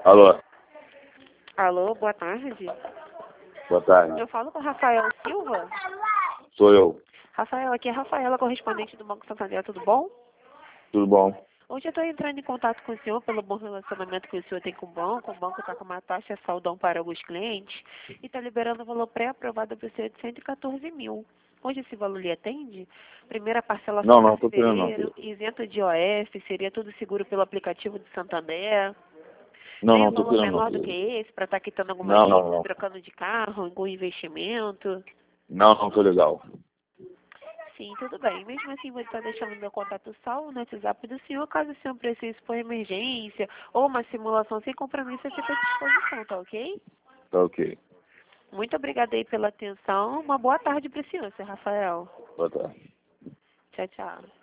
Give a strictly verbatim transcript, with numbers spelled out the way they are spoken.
Alô, Alô, boa tarde. boa tarde. Eu falo com o Rafael Silva. Sou eu. Rafael, aqui é Rafaela, correspondente do Banco Santander, tudo bom? Tudo bom? Hoje eu estou entrando em contato com o senhor pelo bom relacionamento que o senhor tem com o banco. O banco está com uma taxa saldão para alguns clientes e está liberando o valor pré-aprovado para o senhor de cento e quatorze mil. Hoje esse valor lhe atende? Primeira parcela só Não, para não, tô querendo não. fevereiro, isento de O F, seria tudo seguro pelo aplicativo do Santander. Não, Tem não, um tô valor querendo menor do não. que esse para estar quitando alguma Não, não, dívida, não. trocando de carro, algum investimento? Não, não tô legal. Sim, tudo bem. Mesmo assim, vou estar deixando meu contato salvo no WhatsApp do senhor, caso o senhor precise por emergência ou uma simulação sem compromisso, eu fico à disposição, tá ok? Tá ok. Muito obrigada aí pela atenção. Uma boa tarde para o senhor, seu Rafael. Boa tarde. Tchau, tchau.